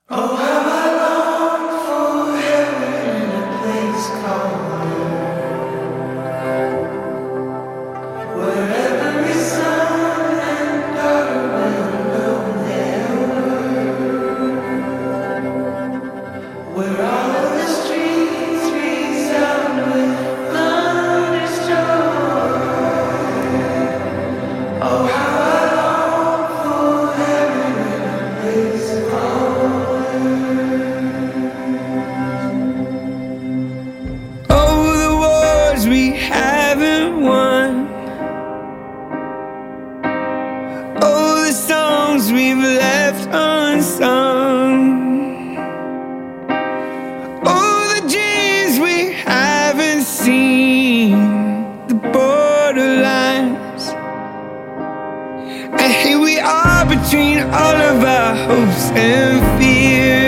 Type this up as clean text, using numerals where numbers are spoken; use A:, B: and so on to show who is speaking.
A: Oh, how I long for heaven in a place called home, where every son and daughter will know their word, where all the streets resound with thunderstorm. Oh, how I long for heaven in a place called
B: we haven't won. Oh, the songs we've left unsung. Oh, the dreams we haven't seen, the borderlines. And here we are between all of our hopes and fears.